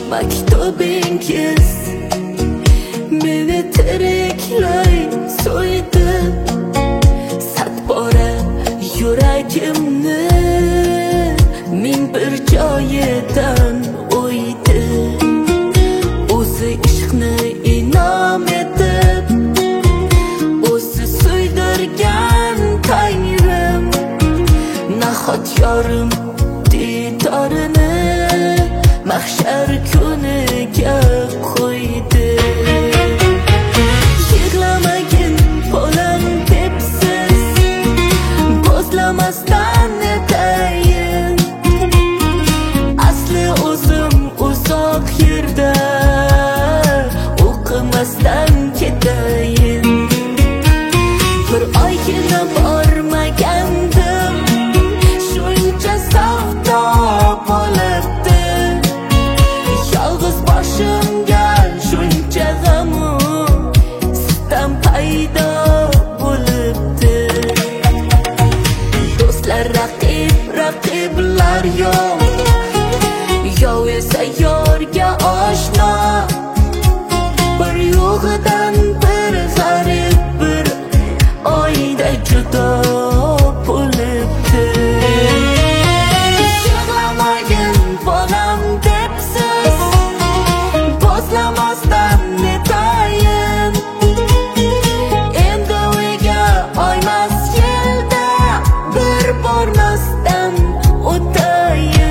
maktubingiz meni tiriklay so'ydi, sat bora yuragimni ming bir joyidan o'ydi. O'zi ishqni inom etib, o'zi suydirgan Tangrim, nahot yorim diydorini mahshar kuniga qo'ydi. Yig'lamagin bolam debsiz, bo'zlamasdan netayin, asli o'zim uzoq yerda o'qimasdan ketayin. Bir oygina bormagandim, shuncha savdo bo'libdi, yolg'iz boshimga shuncha g'amu sitam paydo bo'libdi. Do'stlar raqiblar yo'q, yov esa yorga oshno, bir yo'g'idan bir g'arib, bir oyda judo bo'libdi. Yig'lamagin bolam debsiz, bo'zlamasdan netayin, endi uyga oymas yilda bir bormasdan o'tayin.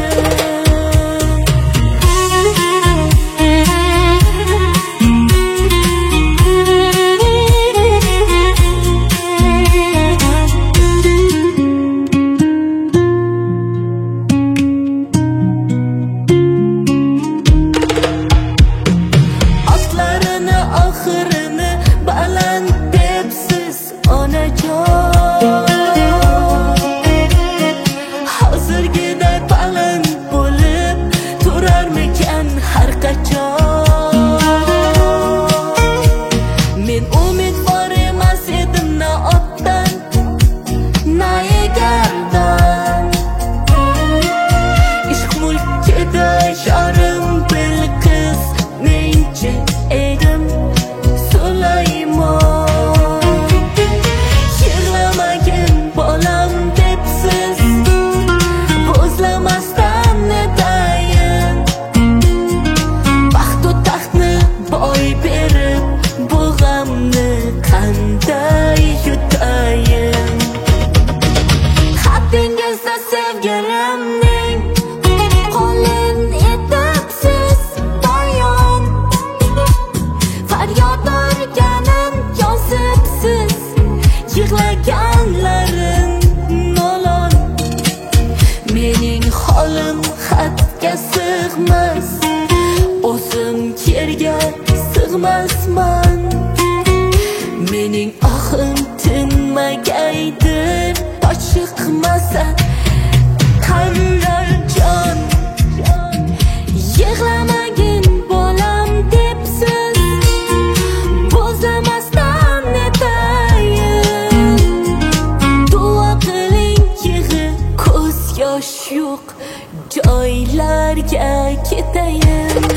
Otlarini oxirini baland debsiz onajon, hozirgiday baland bo'lib turarmikan har qachon? Men umidvor emas edim na otdan, na egardan. Ishq mulkida yorim Bilqis, menchi edim Sulaymon. Yig'lamagin bolam debsiz, bo'zlamasdan netayin, baxtu taxtni boy berib bu g'amni qanday yutayin? Xatingizda sevgilimning qo'lin etibsiz bayon, faryod urganim yozibsiz, yig'laganlarim nolon. Mening holim xatga sig'mas, o'zim yerga sig'masman. Mening ohim tinmagaydir, ochiqmasa qanday jon. Yig'lamagin bolam debsiz, bo'zlamasdan netayin, duo qiling yig'i ko'z yosh yo'q joylarga ketayin.